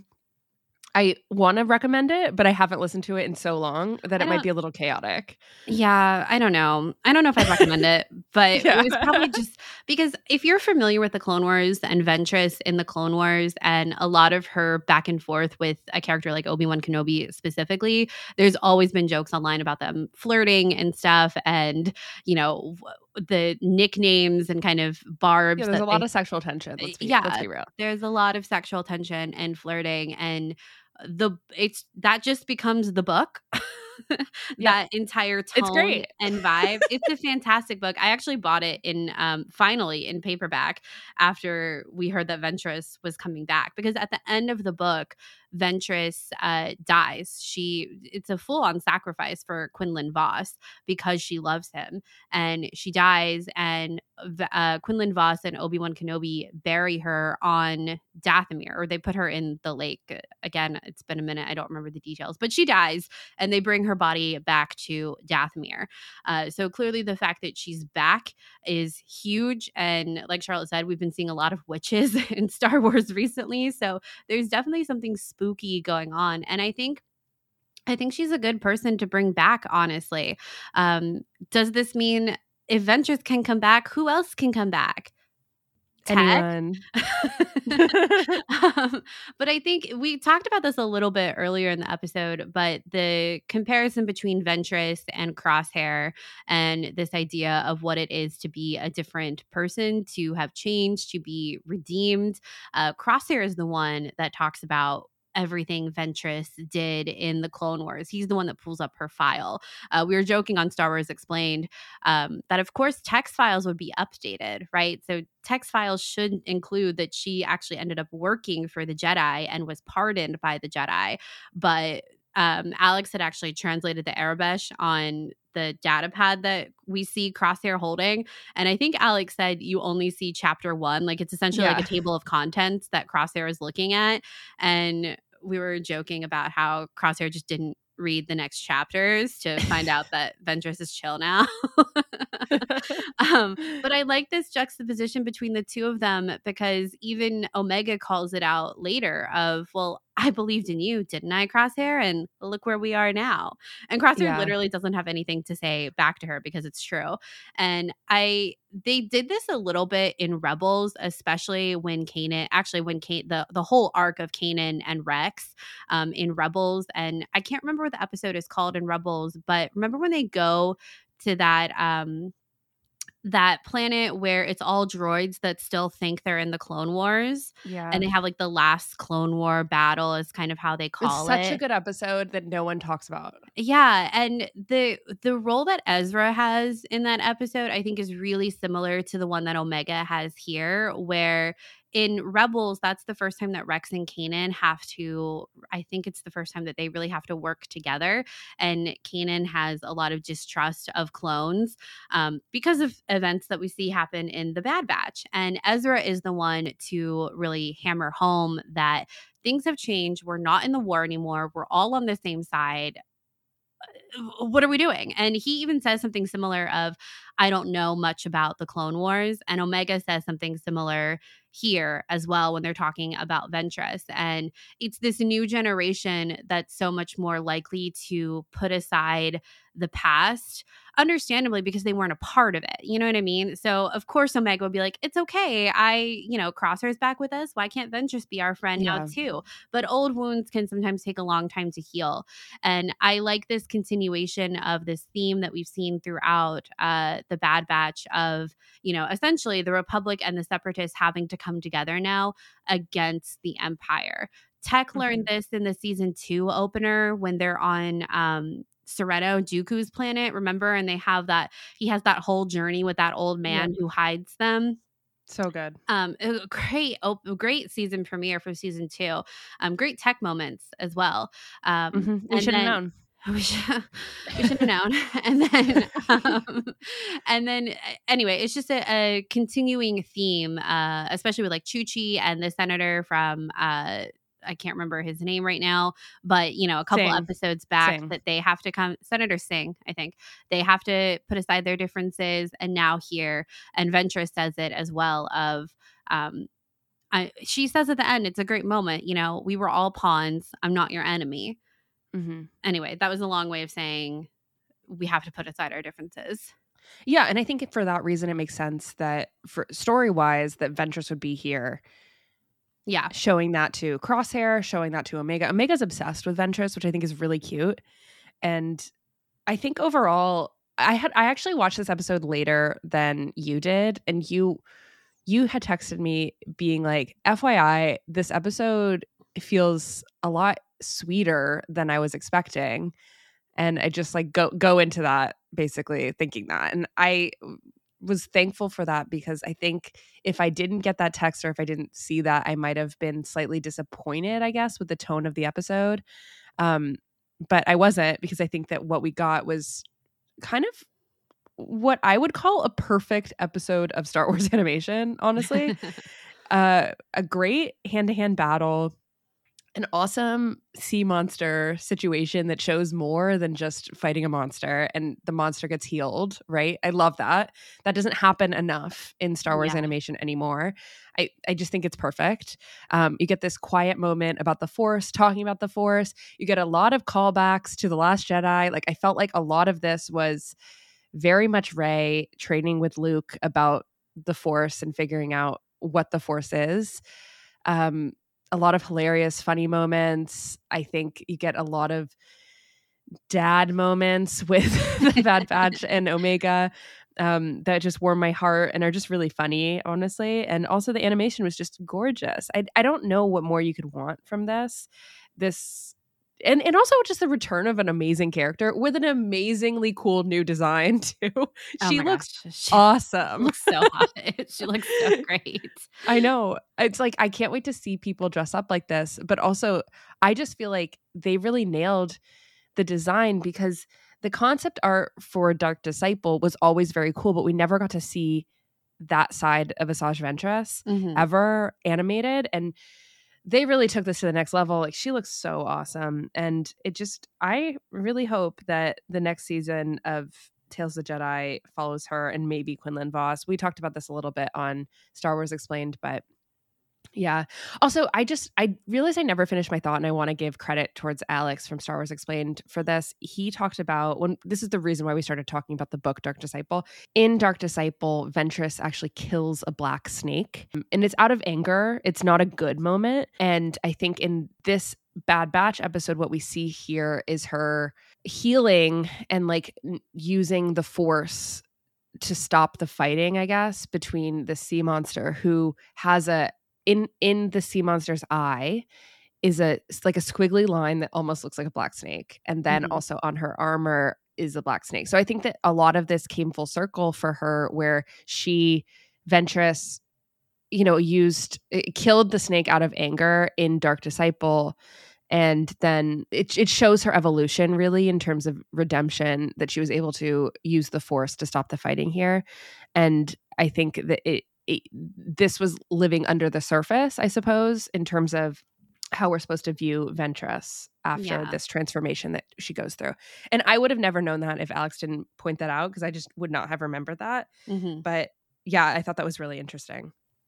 I want to recommend it, but I haven't listened to it in so long that I it might don't- be a little chaotic. Yeah, I don't know. I don't know if I'd recommend it, but Yeah. it was probably just because if you're familiar with the Clone Wars and Ventress in the Clone Wars and a lot of her back and forth with a character like Obi-Wan Kenobi specifically, there's always been jokes online about them flirting and stuff and, you know, the nicknames and kind of barbs. Yeah, there's that a lot they- of sexual tension. Let's be, Yeah. let's be real. There's a lot of sexual tension and flirting, and the it's that just becomes the book. That entire tone It's great. and vibe. It's a fantastic book. I actually bought it in um finally in paperback after we heard that Ventress was coming back, because at the end of the book, Ventress uh dies. She it's a full-on sacrifice for Quinlan Vos because she loves him, and she dies, and uh Quinlan Vos and Obi-Wan Kenobi bury her on Dathomir, or they put her in the lake. Again, it's been a minute, I don't remember the details, but she dies and they bring her body back to Dathomir. Uh, so clearly the fact that she's back is huge. And like Charlotte said, we've been seeing a lot of witches in Star Wars recently. So there's definitely something spooky going on. And I think I think she's a good person to bring back, honestly. Um, does this mean if Ventress can come back, who else can come back? Tech? Anyone. um, but I think we talked about this a little bit earlier in the episode, but the comparison between Ventress and Crosshair and this idea of what it is to be a different person, to have changed, to be redeemed. Uh, Crosshair is the one that talks about everything Ventress did in the Clone Wars. He's the one that pulls up her file. Uh, we were joking on Star Wars Explained um, that, of course, text files would be updated, right? So text files should include that she actually ended up working for the Jedi and was pardoned by the Jedi. But um, Alex had actually translated the Arabesh on the data pad that we see Crosshair holding. And I think Alex said you only see chapter one. Like, it's essentially Yeah. like a table of contents that Crosshair is looking at. And we were joking about how Crosshair just didn't read the next chapters to find out that Ventress is chill now. um, but I like this juxtaposition between the two of them, because even Omega calls it out later of, well, I believed in you, didn't I, Crosshair? And look where we are now. And Crosshair Yeah. literally doesn't have anything to say back to her because it's true. And I they did this a little bit in Rebels, especially when Kanan, actually when Kate, the, the whole arc of Kanan and Rex um, in Rebels. And I can't remember what the episode is called in Rebels, but remember when they go to that um that planet where it's all droids that still think they're in the Clone Wars, Yeah. and they have like the last Clone War battle is kind of how they call It's such it. a good episode that no one talks about. Yeah, and the the role that Ezra has in that episode, I think, is really similar to the one that Omega has here, where in Rebels, that's the first time that Rex and Kanan have to, I think it's the first time that they really have to work together. And Kanan has a lot of distrust of clones um, because of events that we see happen in the Bad Batch. And Ezra is the one to really hammer home that things have changed. We're not in the war anymore. We're all on the same side. What are we doing? And he even says something similar of, I don't know much about the Clone Wars. And Omega says something similar here as well when they're talking about Ventress. And it's this new generation that's so much more likely to put aside the past, understandably, because they weren't a part of it. You know what I mean? So of course Omega would be like, it's okay. I, you know, Crosshair's back with us. Why can't Ventress be our friend Yeah. now too? But old wounds can sometimes take a long time to heal. And I like this continuation of this theme that we've seen throughout uh, the Bad Batch of, you know, essentially the Republic and the Separatists having to come together now against the Empire. Tech mm-hmm. learned this in the season two opener when they're on um, Sereno, Dooku's planet, remember? And they have that, he has that whole journey with that old man yeah. who hides them. So good. Um, a great, oh, great season premiere for season two. Um, great tech moments as well. Um, mm-hmm. We should have known. We should, we should have known. And then, um, and then, anyway, it's just a, a continuing theme, uh, especially with like Chuchi and the senator from, uh, I can't remember his name right now, but you know, a couple Singh. episodes back Singh. that they have to come, Senator Singh, I think, they have to put aside their differences. And now here, and Ventress says it as well of, um, I, she says at the end, it's a great moment, you know, we were all pawns. I'm not your enemy. Mm-hmm. Anyway, that was a long way of saying we have to put aside our differences. Yeah, and I think for that reason, it makes sense that for story-wise, that Ventress would be here. Yeah. Showing that to Crosshair, showing that to Omega. Omega's obsessed with Ventress, which I think is really cute. And I think overall, I had I actually watched this episode later than you did, and you you had texted me being like, F Y I, this episode feels a lot sweeter than I was expecting. And I just like go go into that basically thinking that. And I was thankful for that because I think if I didn't get that text or if I didn't see that, I might have been slightly disappointed, I guess, with the tone of the episode. Um, but I wasn't, because I think that what we got was kind of what I would call a perfect episode of Star Wars animation, honestly. uh, a great hand-to-hand battle, an awesome sea monster situation that shows more than just fighting a monster and the monster gets healed, right? I love that. That doesn't happen enough in Star Wars Yeah. animation anymore. I, I just think it's perfect. Um, you get this quiet moment about the Force, talking about the Force. You get a lot of callbacks to The Last Jedi. Like, I felt like a lot of this was very much Rey training with Luke about the Force and figuring out what the Force is. Um, a lot of hilarious, funny moments. I think you get a lot of dad moments with the Bad Batch and Omega um, that just warm my heart and are just really funny, honestly. And also the animation was just gorgeous. I, I don't know what more you could want from this. This and, and also just the return of an amazing character with an amazingly cool new design too. Oh she my looks gosh. She awesome. looks so hot. She looks so great. I know. It's like, I can't wait to see people dress up like this. But also, I just feel like they really nailed the design because the concept art for Dark Disciple was always very cool, but we never got to see that side of Asajj Ventress Mhm. ever animated. And they really took this to the next level. Like, she looks so awesome. And it just, I really hope that the next season of Tales of the Jedi follows her and maybe Quinlan Vos. We talked about this a little bit on Star Wars Explained, but yeah. Also, I just, I realized I never finished my thought and I want to give credit towards Alex from Star Wars Explained for this. He talked about, when this is the reason why we started talking about the book Dark Disciple. In Dark Disciple, Ventress actually kills a black snake and it's out of anger. It's not a good moment. And I think in this Bad Batch episode, what we see here is her healing and like n- using the Force to stop the fighting, I guess, between the sea monster who has a, in in the sea monster's eye is a like a squiggly line that almost looks like a black snake, and then Mhm. also on her armor is a black snake. So I think that a lot of this came full circle for her, where she Ventress, you know, used, it killed the snake out of anger in Dark Disciple. And then it, it shows her evolution really in terms of redemption, that she was able to use the Force to stop the fighting here. And I think that it, it this was living under the surface, I suppose, in terms of how we're supposed to view Ventress after Yeah. this transformation that she goes through. And I would have never known that if Alex didn't point that out, because I just would not have remembered that. Mm-hmm. But yeah, I thought that was really interesting.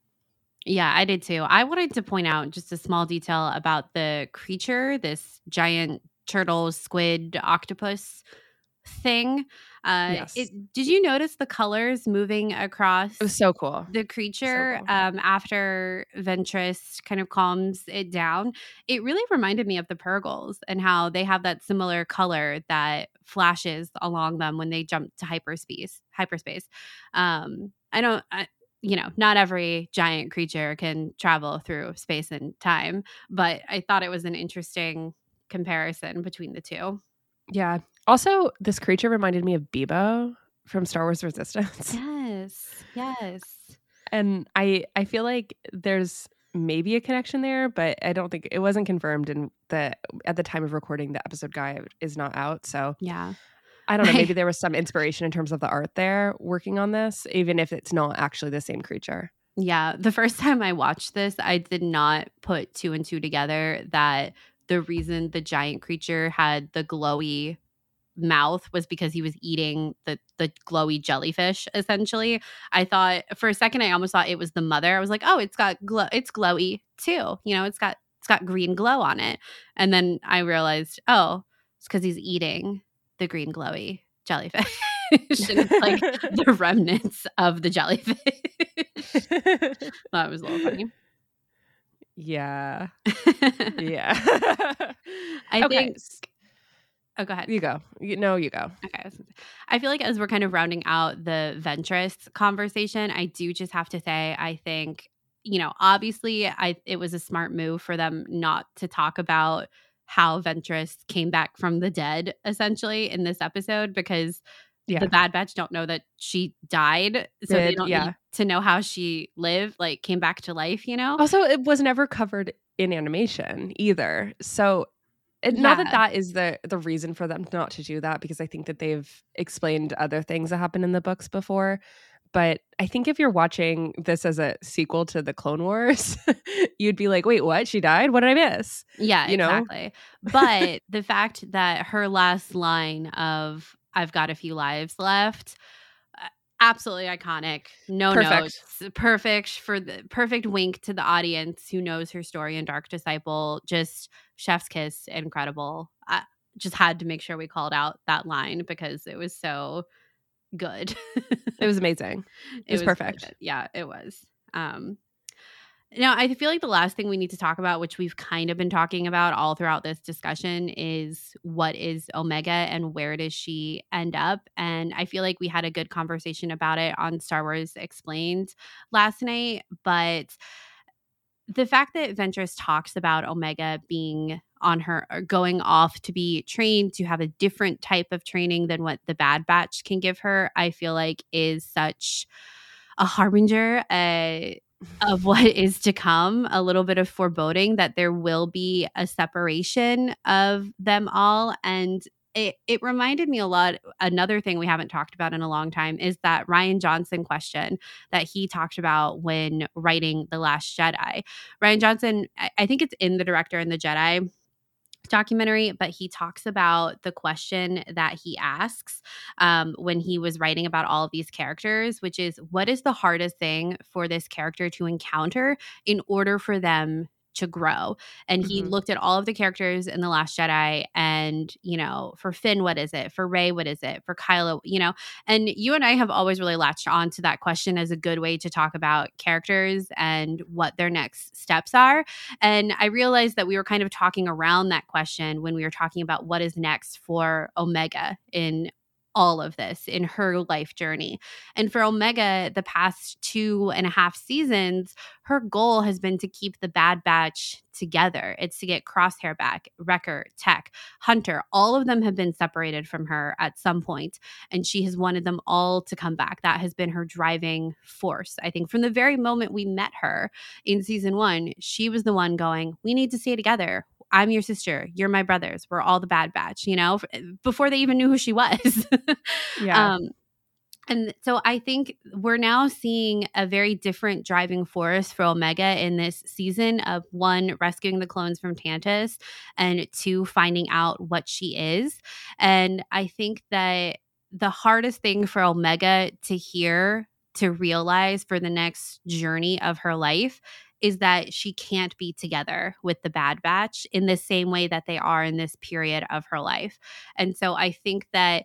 Yeah, I did too. I wanted to point out just a small detail about the creature, this giant turtle, squid, octopus thing. Uh, Yes. it, did you notice the colors moving across It was so cool. the creature So cool. um, after Ventress kind of calms it down? It really reminded me of the Purgles and how they have that similar color that flashes along them when they jump to hyperspace. Hyperspace. Um, I don't. I, you know, not every giant creature can travel through space and time, but I thought it was an interesting comparison between the two. Yeah. Also, this creature reminded me of Bebo from Star Wars Resistance. Yes. Yes. And I I feel like there's maybe a connection there, but I don't think it wasn't confirmed. And the at the time of recording, the episode guide is not out. So Yeah. I don't know. Maybe there was some inspiration in terms of the art there working on this, even if it's not actually the same creature. Yeah. The first time I watched this, I did not put two and two together that the reason the giant creature had the glowy mouth was because he was eating the the glowy jellyfish. Essentially, I thought for a second I almost thought it was the mother. I was like, oh, it's got glow, it's glowy too. You know, it's got it's got green glow on it. And then I realized, oh, it's because he's eating the green glowy jellyfish. And it's like the remnants of the jellyfish. That was a little funny. Yeah. Yeah. I okay. think. Oh, go ahead. You go. You, no, you go. Okay. I feel like as we're kind of rounding out the Ventress conversation, I do just have to say, I think, you know, obviously I it was a smart move for them not to talk about how Ventress came back from the dead, essentially, in this episode, because Yeah. the Bad Batch don't know that she died. So they Did, don't yeah. need to know how she lived, like came back to life, you know? Also, it was never covered in animation either. So And not that Yeah. that is the the reason for them not to do that, because I think that they've explained other things that happened in the books before. But I think if you're watching this as a sequel to the Clone Wars, you'd be like, wait, what? She died? What did I miss? Yeah, You know? exactly. But the fact that her last line of "I've got a few lives left," uh, absolutely iconic. No Perfect. notes, perfect for the perfect wink to the audience who knows her story in Dark Disciple. Just chef's kiss, incredible. I just had to make sure we called out that line because it was so good. It was amazing. It was really perfect. good. Yeah, it was. Um, now, I feel like the last thing we need to talk about, which we've kind of been talking about all throughout this discussion, is what is Omega and where does she end up? And I feel like we had a good conversation about it on Star Wars Explained last night. But the fact that Ventress talks about Omega being on her, or going off to be trained to have a different type of training than what the Bad Batch can give her, I feel like is such a harbinger uh, of what is to come, a little bit of foreboding that there will be a separation of them all. And it, it reminded me a lot. Another thing we haven't talked about in a long time is that Rian Johnson question that he talked about when writing The Last Jedi. Rian Johnson, I, I think it's in The Director and the Jedi documentary, but he talks about the question that he asks um, when he was writing about all of these characters, which is, what is the hardest thing for this character to encounter in order for them to grow? And he Mhm. looked at all of the characters in The Last Jedi and, you know, for Finn, what is it? For Rey, what is it? For Kylo, you know, and you and I have always really latched on to that question as a good way to talk about characters and what their next steps are. And I realized that we were kind of talking around that question when we were talking about what is next for Omega in all of this in her life journey. And for Omega, the past two and a half seasons, her goal has been to keep the Bad Batch together. It's to get Crosshair back, Wrecker, Tech, Hunter. All of them have been separated from her at some point, and she has wanted them all to come back. That has been her driving force. I think from the very moment we met her in season one, she was the one going, we need to stay together. I'm your sister. You're my brothers. We're all the Bad Batch, you know, before they even knew who she was. Yeah. Um, and so I think we're now seeing a very different driving force for Omega in this season of one, rescuing the clones from Tantus, and two, finding out what she is. And I think that the hardest thing for Omega to hear, to realize for the next journey of her life, is that she can't be together with the Bad Batch in the same way that they are in this period of her life. And so I think that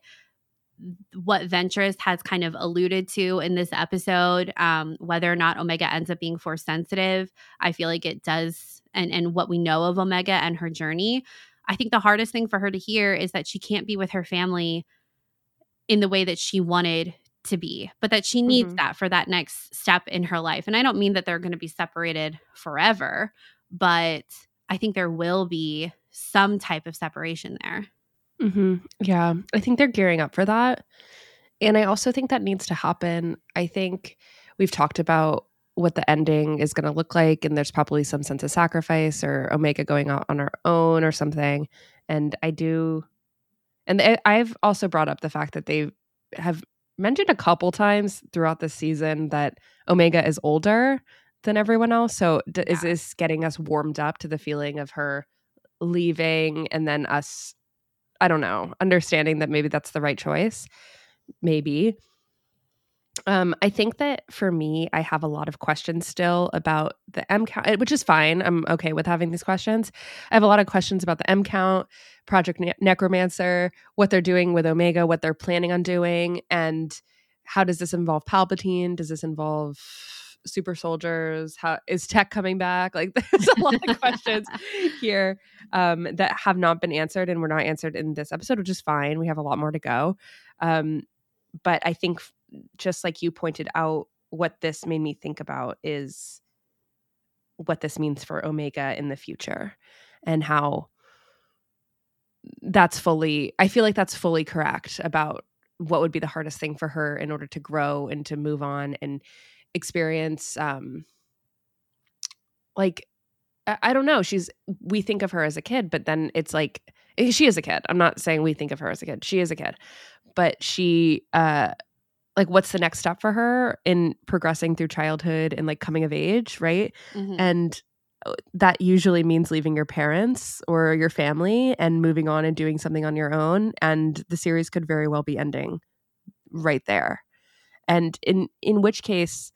what Ventress has kind of alluded to in this episode, um, whether or not Omega ends up being force sensitive, I feel like it does. And, and what we know of Omega and her journey, I think the hardest thing for her to hear is that she can't be with her family in the way that she wanted to be, but that she needs Mhm. that for that next step in her life. And I don't mean that they're going to be separated forever, but I think there will be some type of separation there. Mm-hmm. Yeah, I think they're gearing up for that. And I also think that needs to happen. I think we've talked about what the ending is going to look like, and there's probably some sense of sacrifice or Omega going out on her own or something. And I do, and I- I've also brought up the fact that they have mentioned a couple times throughout the season that Omega is older than everyone else. So d- is Yeah. this getting us warmed up to the feeling of her leaving and then us, I don't know, understanding that maybe that's the right choice? Maybe. Um, I think that for me, I have a lot of questions still about the M count, which is fine. I'm okay with having these questions. I have a lot of questions about the M count, Project ne- Necromancer, what they're doing with Omega, what they're planning on doing, and how does this involve Palpatine? Does this involve super soldiers? How is Tech coming back? Like, there's a lot of questions here um, that have not been answered, and were not answered in this episode, which is fine. We have a lot more to go. Um, but I think, just like you pointed out, what this made me think about is what this means for Omega in the future, and how that's fully, I feel like that's fully correct about what would be the hardest thing for her in order to grow and to move on and experience, um, like, I, I don't know. She's, we think of her as a kid, but then it's like, she is a kid. I'm not saying we think of her as a kid. She is a kid, but she, uh, like, what's the next step for her in progressing through childhood and like coming of age, right? Mhm. And that usually means leaving your parents or your family and moving on and doing something on your own. And the series could very well be ending right there. And in in which case,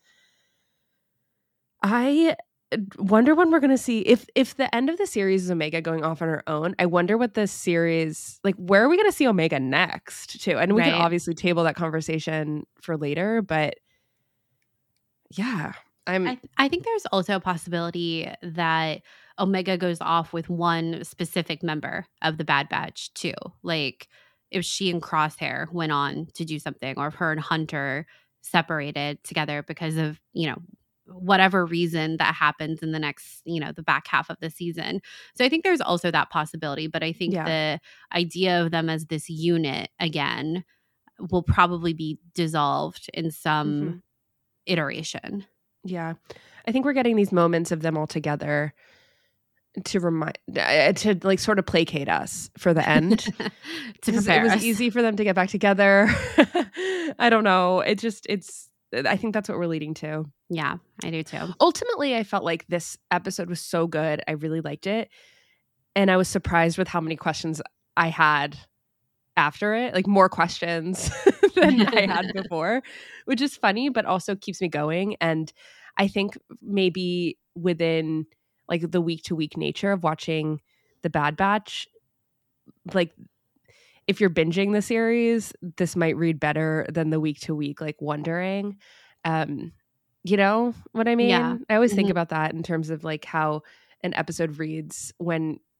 I wonder when we're going to see, if if the end of the series is Omega going off on her own. I wonder what this series, like, where are we going to see Omega next too? And we can Right. obviously table that conversation for later, but yeah, I'm I, I think there's also a possibility that Omega goes off with one specific member of the Bad Batch too. Like, if she and Crosshair went on to do something, or if her and Hunter separated together because of, you know, whatever reason that happens in the next, you know, the back half of the season. So I think there's also that possibility. But I think Yeah. the idea of them as this unit again will probably be dissolved in some Mhm. iteration. Yeah. I think we're getting these moments of them all together to remind, uh, to like sort of placate us for the end. to 'Cause prepare it was us. easy for them to get back together. I don't know. It just, it's, I think that's what we're leading to. Yeah, I do too. Ultimately, I felt like this episode was so good. I really liked it. And I was surprised with how many questions I had after it, like more questions than I had before, which is funny, but also keeps me going. And I think maybe within like the week to week nature of watching The Bad Batch, like if you're binging the series, this might read better than the week to week, like wondering, um, you know what I mean? Yeah. I always think Mhm. about that in terms of like how an episode reads when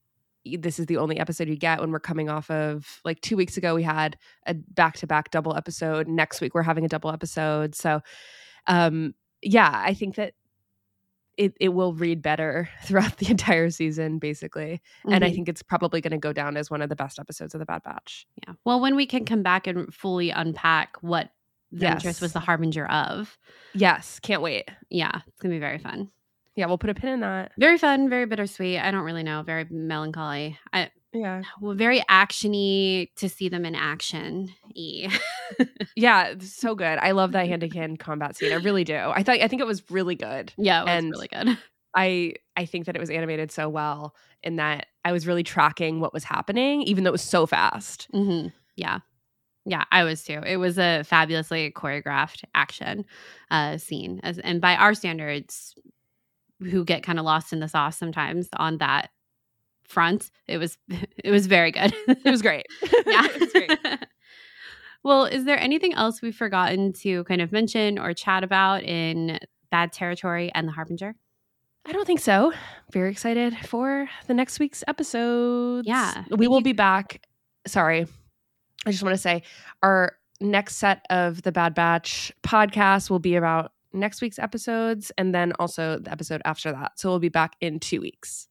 this is the only episode you get when we're coming off of, like, two weeks ago we had a back-to-back double episode. Next week we're having a double episode. So um yeah, I think that it it will read better throughout the entire season, basically. Mm-hmm. And I think it's probably going to go down as one of the best episodes of The Bad Batch. Yeah. Well, when we can come back and fully unpack what Ventress yes. was the harbinger of. Yes. Can't wait. Yeah. It's going to be very fun. Yeah. We'll put a pin in that. Very fun. Very bittersweet. I don't really know. Very melancholy. I, yeah. Well, very action-y to see them in action. Yeah, so good. I love that hand-to-hand combat scene. I really do. I thought I think it was really good. Yeah, it was and really good. I I think that it was animated so well in that I was really tracking what was happening, even though it was so fast. Mm-hmm. Yeah. Yeah, I was too. It was a fabulously choreographed action uh, scene. As, and by our standards, who get kind of lost in the sauce sometimes on that front, it was it was very good. It was great. Yeah. It was great. Well, is there anything else we've forgotten to kind of mention or chat about in Bad Territory and The Harbinger? I don't think so. Very excited for the next week's episodes. Yeah. We will be back. Sorry. I just want to say our next set of the Bad Batch podcast will be about next week's episodes and then also the episode after that. So we'll be back in two weeks.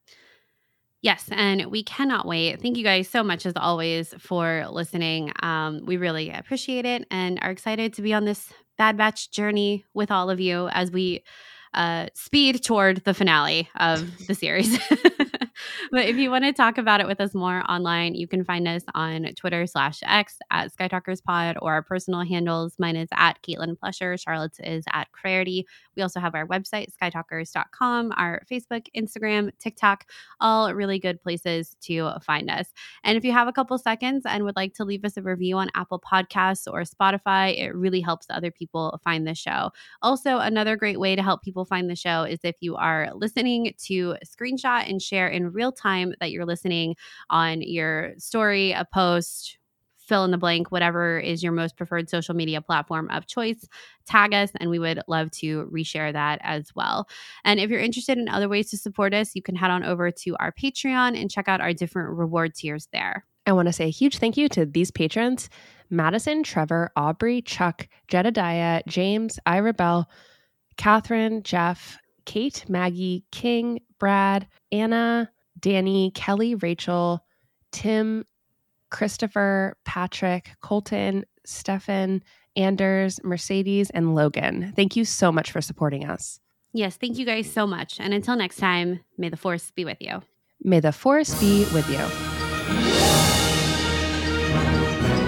Yes, and we cannot wait. Thank you guys so much, as always, for listening. Um, we really appreciate it and are excited to be on this Bad Batch journey with all of you as we uh, speed toward the finale of the series. But if you want to talk about it with us more online, you can find us on Twitter slash X at SkyTalkersPod, or our personal handles. Mine is at Caitlin Plusher. Charlotte's is at Clarity. We also have our website, skytalkers dot com, our Facebook, Instagram, TikTok, all really good places to find us. And if you have a couple seconds and would like to leave us a review on Apple Podcasts or Spotify, it really helps other people find the show. Also, another great way to help people find the show is if you are listening to screenshot and share in real time that you're listening on your story, a post, fill in the blank, whatever is your most preferred social media platform of choice. Tag us, and we would love to reshare that as well. And if you're interested in other ways to support us, you can head on over to our Patreon and check out our different reward tiers there. I want to say a huge thank you to these patrons: Madison, Trevor, Aubrey, Chuck, Jedediah, James, Ira Bell, Catherine, Jeff, Kate, Maggie, King, Brad, Anna, Danny, Kelly, Rachel, Tim, Christopher, Patrick, Colton, Stefan, Anders, Mercedes, and Logan. Thank you so much for supporting us. Yes, thank you guys so much. And until next time, may the Force be with you. May the Force be with you.